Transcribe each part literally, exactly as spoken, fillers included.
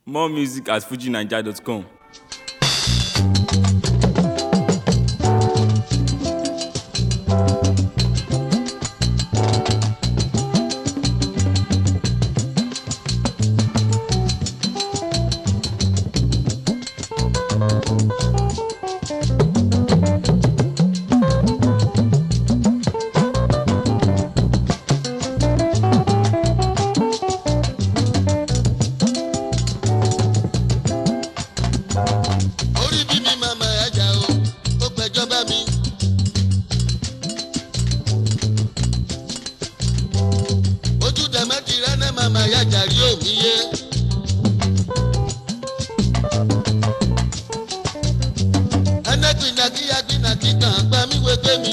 More music at fuji naija dot com. Mama ya jari omiye anagbina ki agbina ki kan gba mi wege mi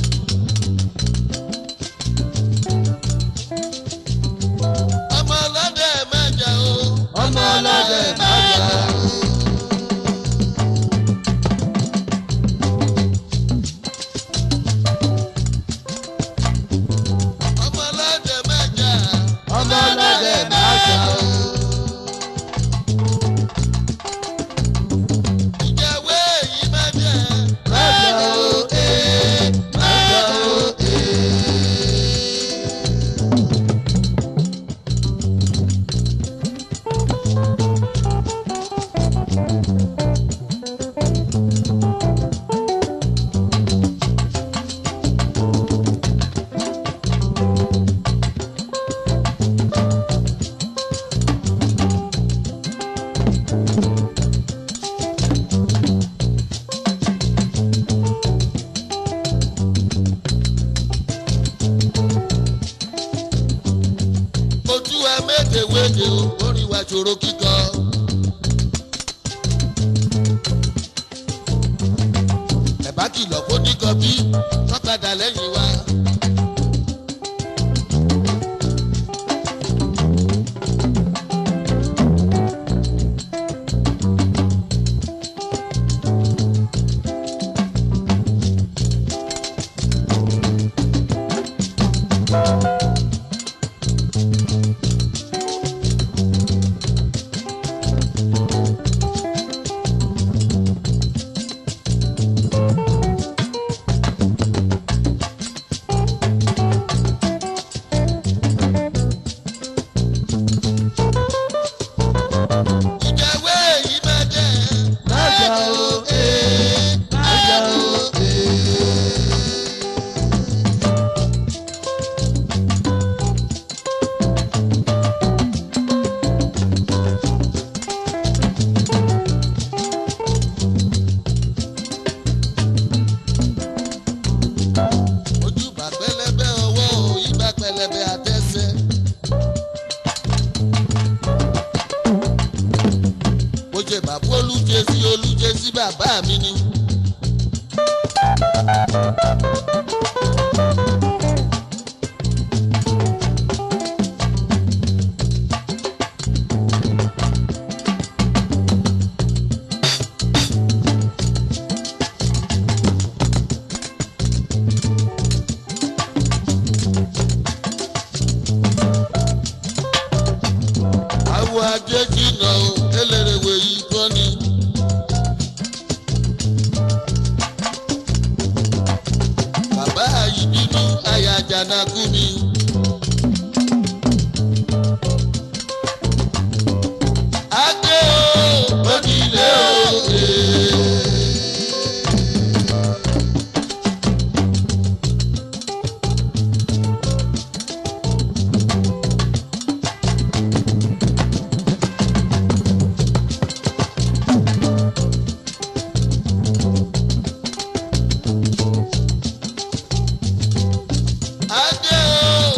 ọmọ ọlọ́dẹ mẹ́jà o ọmọ ọlọ́dẹ mẹ́jà o. Wéde o, orin wa ṣòro kíkọ. Ẹ̀bá kìlọ̀ kó díkọ bí wọ́n padà lẹ́yìn wa. Bàbá olùjẹsí olùjẹsí bàbá mi ni. Àwọn àjẹjì náà elérèwé yìí kọ́ ni. Bàbá yìí bínú àyà àjànàkú mi. Adé o, onílé òde. Adé o.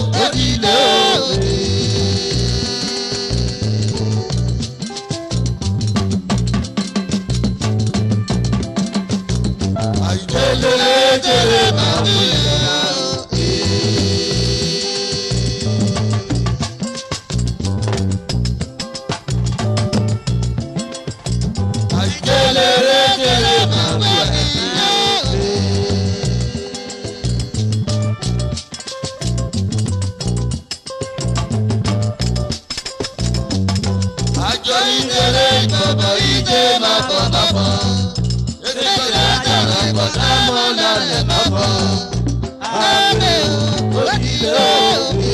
ìṣeré ìkọ̀kọ̀ ìjẹ́ máa bọ̀ máa bọ̀. Ètò ìjọba àjàrà ìkọ̀tà mọ́ lálẹ́ máa bọ̀. Àgbẹ̀ ò ti lé òwe.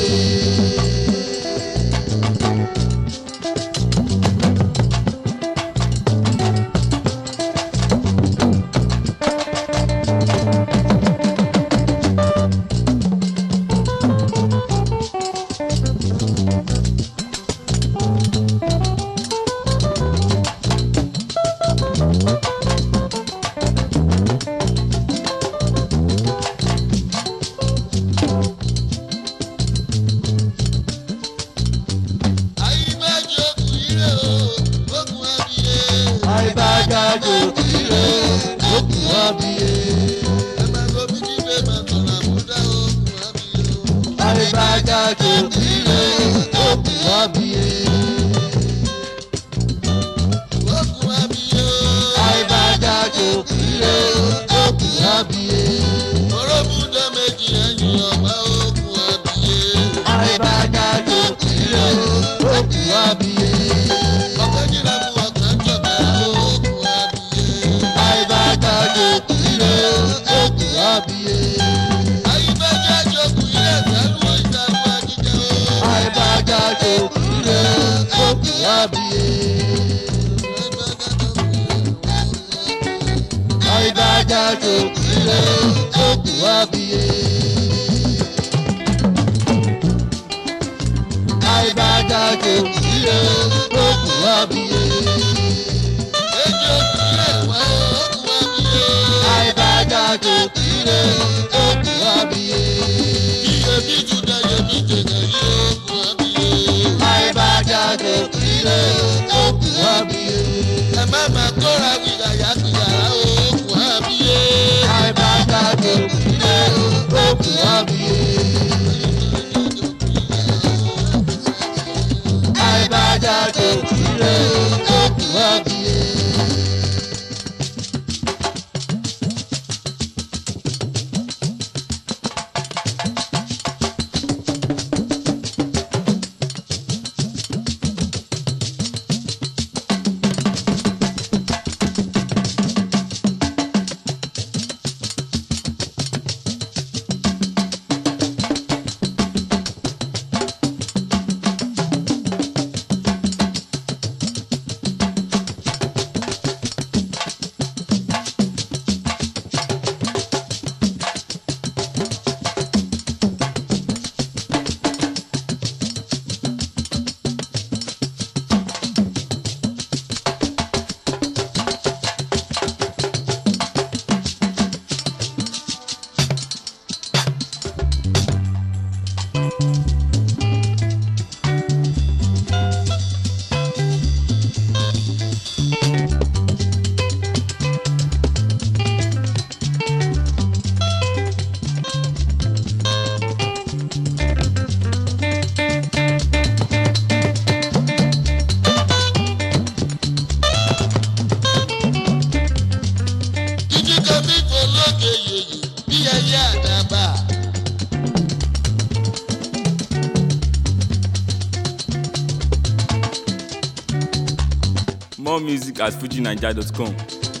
More music at fuji naija dot com.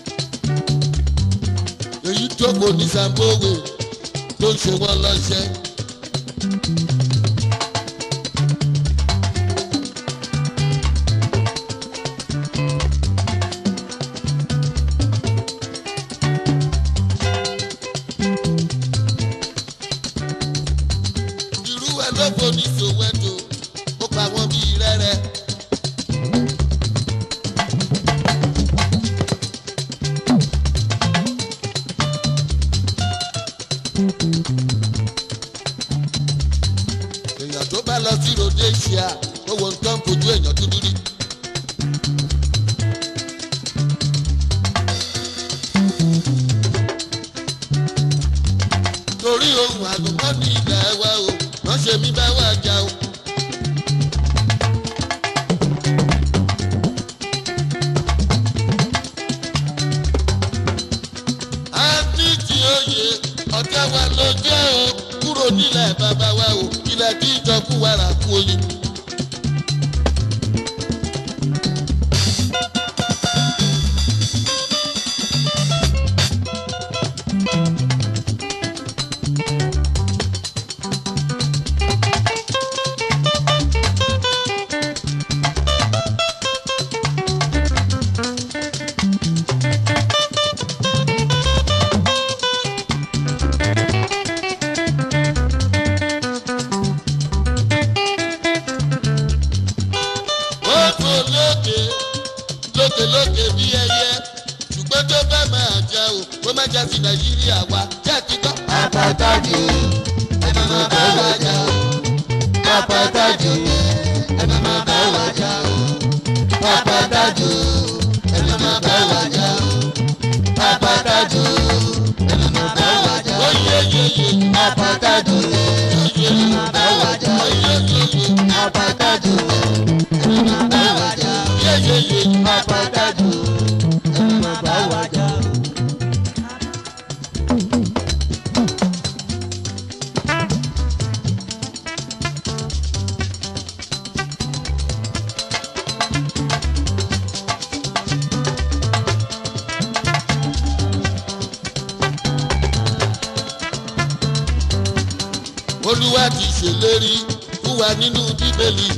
Èyí tó kò ní Zimbabwe ló ń ṣe wọ́n lọ́ṣẹ́. Irú ẹ̀ ló bò ní Soweto, ó pa wọ́n bíi rẹ́rẹ́. Èèyàn tó bá lọ sí Rhodesia ó wo nǹkan fojú èèyàn dúdú rí. Torí ohun àgùnbọ́n ní ilẹ̀ wa o wọ́n ṣe mí bá wà já o. A ní tí oyè ọ̀gá wa ló jẹ́ o kúrò nílẹ̀ bàbá wa o ilẹ̀ tí ìjọkú wàrà kú oyin. lókè lókè bí ẹyẹ ṣùgbọ́n tó bá máa jẹ o kó má jẹ́ sí nàìjíríà wa jẹ́ kí gbọ́. àpàtàjù ẹ má má bá wa jà o àpàtàjù ẹ má má bá wa jà o àpàtàjù ẹ má má bá wa jà o àpàtàjù ẹ má má bá wa jà o oyeyeye àpàtàjù ẹ má má bá wa jà o oyeyeye àpàtàjù ẹ má má bá wa jà o oyeyeye àpàtàjù ẹ má má bá wa jà o. Olúwa ti ṣèlérí fún wa nínú bíbélì.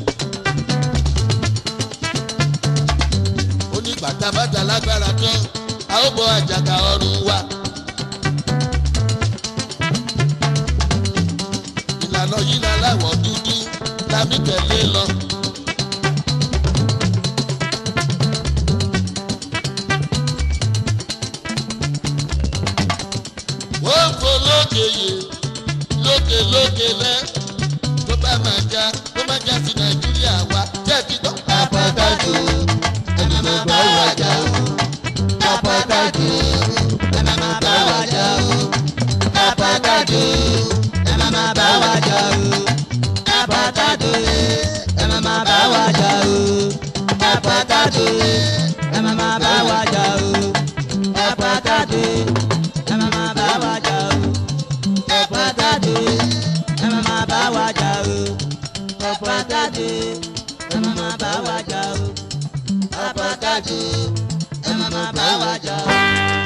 Ó ní bàtà bàtà lágbára tán a ó bọ́ àjàgà ọrùn wa. Ìlànà yìí láláwọ̀ dúdú lámì tẹ̀lé lọ. Wọ́n fò lókè yè lókè lókè lẹ́ tó bá máa já tó máa já sí nàìjíríà wa jẹ́ kí gbọ́. àpàtàjù ẹni máa bá wa jà o àpàtàjù ẹni máa bá wa jà o àpàtàjù ẹni máa bá wa jà o àpàtàjù ẹni máa bá wa jà o àpàtàjù ẹni máa bá wa jà o àpàtàjù ẹni máa bá wa jà o àpàtàjù ẹ má má bá wa jà o àpàtàjù ẹ má má bá wa jà o àpàtàjù ẹ má má bá wa jà o.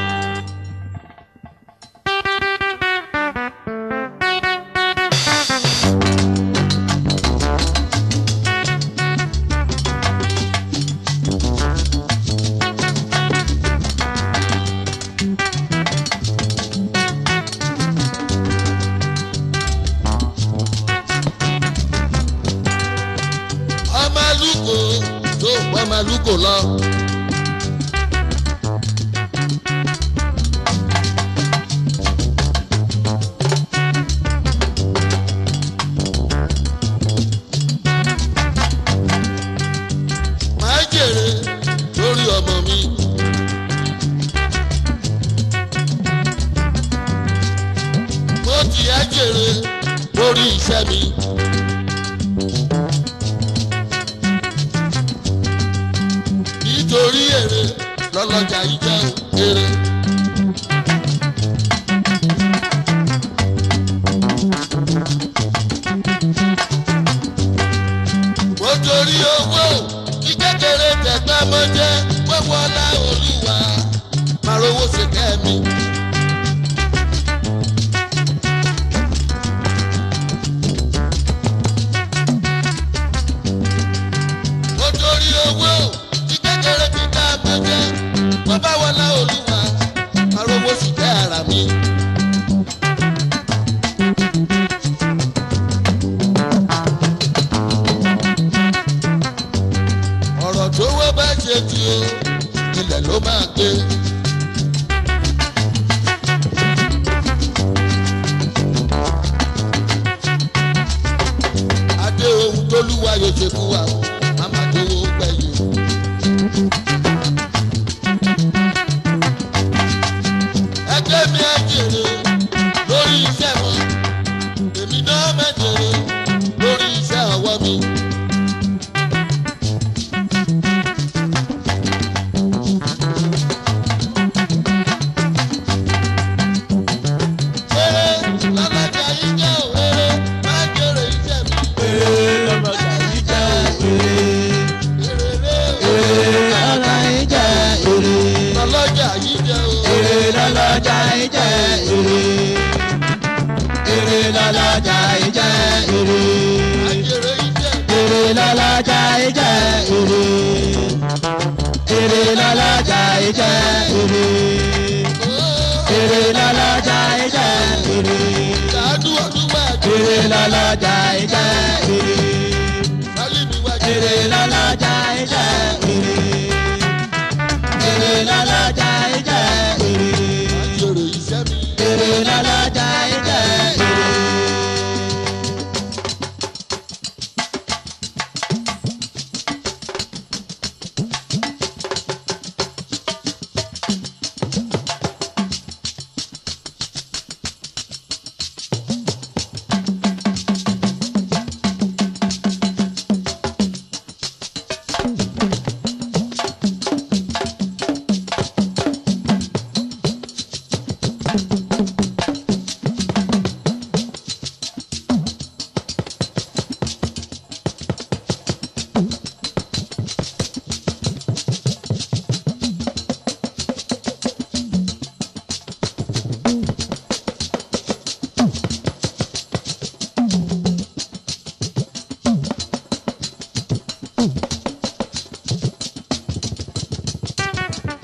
Maluko lọ. Màá jèrè lórí ọmọ mi. Mo ti á jèrè lórí iṣẹ́ mi. Nítorí èrè lọ́lọ́jà yìí jẹ́ èrè. Mo torí owó kí kékeré tẹ̀gbá mọ́ jẹ́ wẹ́wọ́ ọlá olúwa máa rówó ṣe kẹ́ mi. Mo torí owó mo bá wọlé olúwa arówó sì jẹ́ ara mi. ọ̀rọ̀ tó wọ́ bá ṣe tí o ilẹ̀ ló máa gbé. adé ohun tólúwa yóò ṣe fún wa màmá tó wọ́ gbẹ̀yìn. Ẹgbẹ́ mi á jèrè lórí iṣẹ́ wọn, èmi náà má jèrè lórí iṣẹ́ ọwọ́ mi. Èrè lọ́lọ́jà yìí jẹ́ òwèrè, má jèrè iṣẹ́ mi. Èrè lọ́lọ́jà yìí jẹ́ òwèrè. Èrè lọ́lọ́jà yìí jẹ́ òwèrè. Lọ́lọ́jà yìí jẹ́ òwèrè. Lọ́lọ́jà yìí jẹ́ èrè. Èrè lọ́lọ́jà yìí jẹ́ èrè. Èrè lọ́lọ́jà yìí jẹ́ èrè. Èrè lọ́lọ́jà yìí jẹ́ èrè. Èrè lọ́lọ́jà yìí jẹ́ èrè. Èrè lọ́lọ́jà yìí jẹ́ èrè. Èrè lọ́lọ́jà yìí jẹ́ èrè.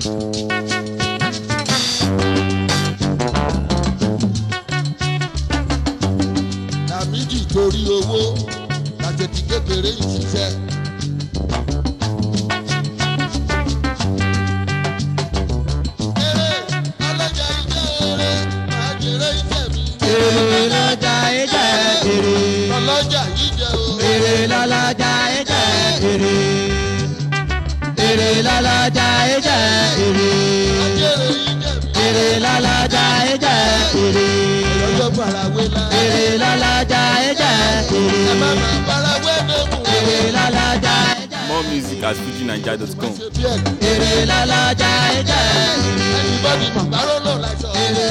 Lámìdí torí owó lájẹ̀tì kékeré ìṣiṣẹ́. Èrè lọ́jà ẹ̀jẹ̀ èrè. Ọlọ́jà yìí jẹ́ o. Èrè lọ́jà ẹ̀jẹ̀ èrè. Èrè lọ́jà ẹ̀jẹ̀ èrè. Ajẹ́rè yìí jẹ́ mi. Èrè lọ́jà ẹ̀jẹ̀ èrè. Ọlọ́jọ́ farawé la. Èrè lọ́jà ẹ̀jẹ̀ èrè. Ẹ má máa farawé lókun. Èrè lọ́jà ẹ̀jẹ̀. More music at fuji naija dot com. Èrè lọ́jà ẹ̀jẹ̀ èrè. Ẹni bọ́dì mọ̀ bá rọ́ lò láṣọ. Èrè